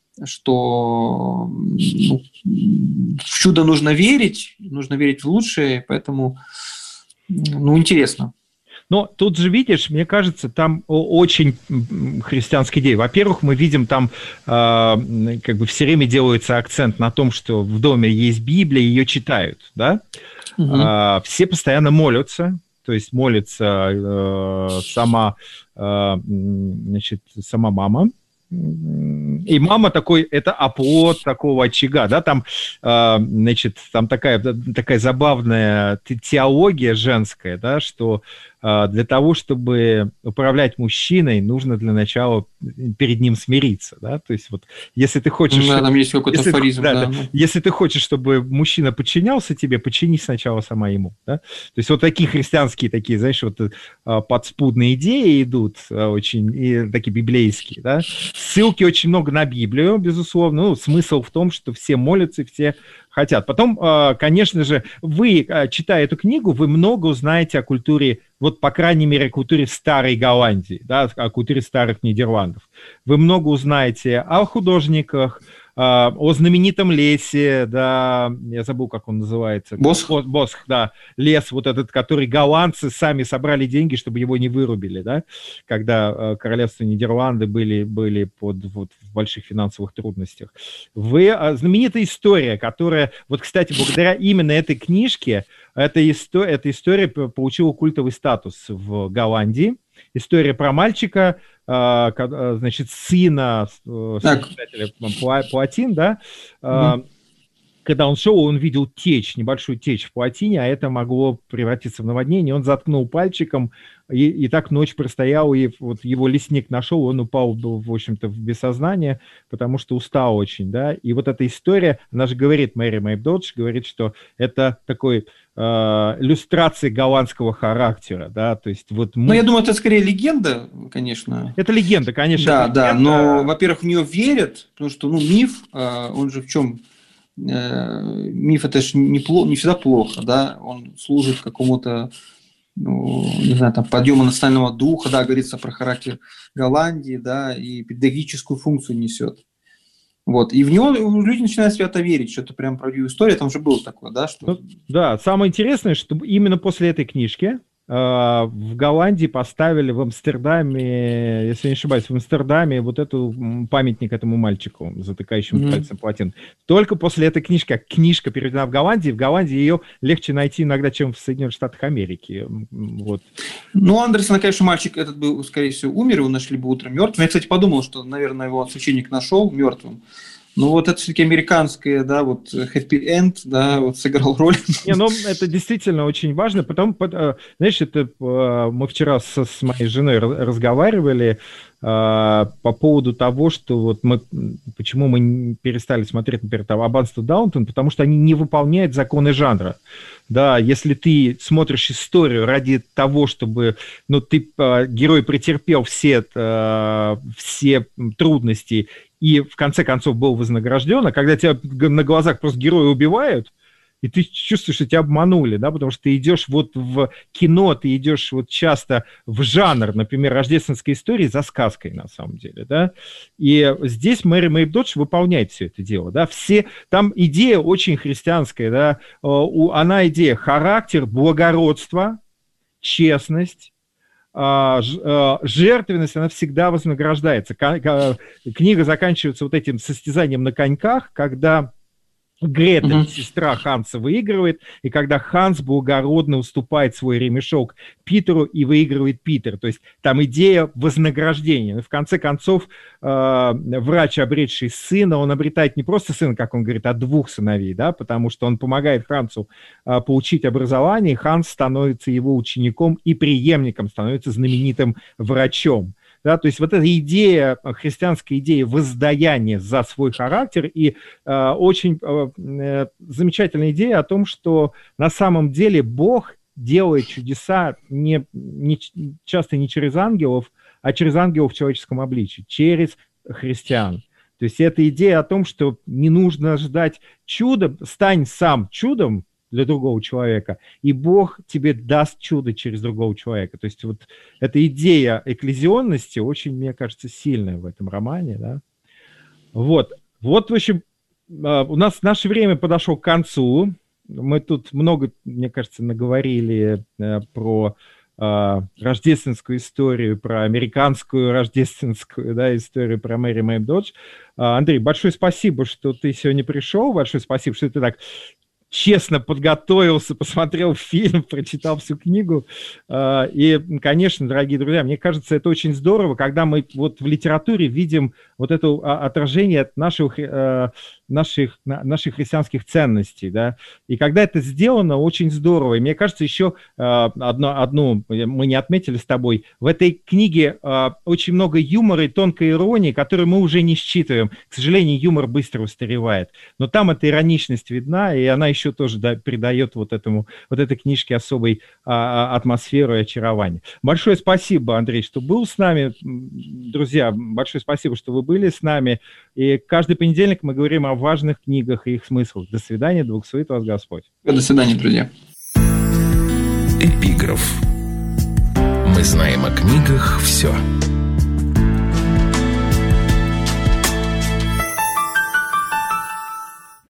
что ну, в чудо нужно верить, нужно верить в лучшее, поэтому, ну, интересно. Но тут же, видишь, мне кажется, там очень христианская идея. Во-первых, мы видим там, э, как бы все время делается акцент на том, что в доме есть Библия, ее читают, да? Угу. Э, все постоянно молятся, то есть молится э, сама, э, значит, сама мама, И мама такой, это оплот такого очага, да, там, э, значит, там такая, такая забавная теология женская, да, что э, для того, чтобы управлять мужчиной, нужно для начала перед ним смириться, да, то есть вот, если ты хочешь... Да, там есть какой-то если, афоризм, да, да. да, если ты хочешь, чтобы мужчина подчинялся тебе, подчини сначала сама ему, да, то есть вот такие христианские, такие, знаешь, вот э, подспудные идеи идут, э, очень, и такие библейские, да. Ссылки очень много на Библию, безусловно. Ну, смысл в том, что все молятся, все хотят. Потом, конечно же, вы, читая эту книгу, вы много узнаете о культуре, вот, по крайней мере, о культуре старой Голландии, да, о культуре старых Нидерландов. Вы много узнаете о художниках, о знаменитом лесе, да, я забыл, как он называется. Босх. Босх, да, лес вот этот, который голландцы сами собрали деньги, чтобы его не вырубили, да, когда королевство Нидерланды были, были под, вот, в больших финансовых трудностях. Вы, знаменитая история, которая, вот, кстати, благодаря именно этой книжке, эта история, эта история получила культовый статус в Голландии. История про мальчика, значит, сына создателя Плотин, да, угу. Когда он шел, он видел течь, небольшую течь в плотине, а это могло превратиться в наводнение, он заткнул пальчиком, и, и так ночь простоял, и вот его лесник нашел, он упал, в общем-то, в бессознание, потому что устал очень, да, и вот эта история, она же говорит, Мэри Мэйбдодж говорит, что это такой э, иллюстрация голландского характера, да, то есть вот... Мы... Ну, я думаю, это скорее легенда, конечно. Это легенда, конечно. Да, легенда. Да, но, во-первых, в нее верят, потому что, ну, миф, он же в чем... Миф это же не, плохо, не всегда плохо, да, он служит какому-то, ну, не знаю, там, подъему национального духа, да, говорится про характер Голландии, да, и педагогическую функцию несет. Вот, и в него люди начинают свято верить, что это прям правдивая история, там же было такое, да, что... Ну, да, самое интересное, что именно после этой книжки в Голландии поставили в Амстердаме, если не ошибаюсь, в Амстердаме вот эту памятник этому мальчику, затыкающему mm-hmm. пальцем плотин. Только после этой книжки, как книжка переведена в Голландии, в Голландии ее легче найти иногда, чем в Соединенных Штатах Америки. Вот. Ну, Андерсон, конечно, мальчик этот был, скорее всего, умер, его нашли бы утром мертвым. Я, кстати, подумал, что, наверное, его священник нашел мертвым. Ну, вот это все-таки американское, да, вот happy end, да, вот сыграл роль. Не, ну, это действительно очень важно. Потом, знаешь, это мы вчера со, с моей женой разговаривали по поводу того, что вот мы, почему мы перестали смотреть, например, там, «Аббатство Даунтон», потому что они не выполняют законы жанра. Да, если ты смотришь историю ради того, чтобы, ну, ты, герой претерпел все, все трудности и в конце концов был вознагражден, а когда тебя на глазах просто героя убивают, и ты чувствуешь, что тебя обманули, да, потому что ты идешь вот в кино, ты идешь вот часто в жанр, например, рождественской истории за сказкой, на самом деле, да, и здесь Мэри Мэйбдодж выполняет все это дело, да, все, там идея очень христианская, да, она идея характер, благородство, честность, жертвенность, она всегда вознаграждается. Книга заканчивается вот этим состязанием на коньках, когда Гретель, uh-huh. сестра Ханса, выигрывает, и когда Ханс благородно уступает свой ремешок Питеру и выигрывает Питер. То есть там идея вознаграждения. В конце концов, э, врач, обретший сына, он обретает не просто сына, как он говорит, а двух сыновей, да, потому что он помогает Хансу э, получить образование, и Ханс становится его учеником и преемником, становится знаменитым врачом. Да, то есть вот эта идея, христианская идея воздаяния за свой характер и э, очень э, замечательная идея о том, что на самом деле Бог делает чудеса не, не, часто не через ангелов, а через ангелов в человеческом обличии, через христиан. То есть это идея о том, что не нужно ждать чуда, стань сам чудом для другого человека, и Бог тебе даст чудо через другого человека. То есть вот эта идея экклезионности очень, мне кажется, сильная в этом романе, да. Вот, вот, в общем, у нас наше время подошло к концу. Мы тут много, мне кажется, наговорили про рождественскую историю, про американскую рождественскую, да, историю про Мэри Мэйбдодж. Андрей, большое спасибо, что ты сегодня пришел, большое спасибо, что ты так честно подготовился, посмотрел фильм, прочитал всю книгу. И, конечно, дорогие друзья, мне кажется, это очень здорово, когда мы вот в литературе видим вот это отражение наших, наших, наших христианских ценностей, да, и когда это сделано, очень здорово. И мне кажется, еще одно, одну мы не отметили с тобой, в этой книге очень много юмора и тонкой иронии, которую мы уже не считываем. К сожалению, юмор быстро устаревает, но там эта ироничность видна, и она еще тоже, да, придает вот этому, вот этой книжке особой а, атмосферу и очарование. Большое спасибо, Андрей, что был с нами. Друзья, большое спасибо, что вы были с нами. И каждый понедельник мы говорим о важных книгах и их смыслах. До свидания, да благословит вас Господь. До свидания, друзья. Эпиграф. Мы знаем о книгах все.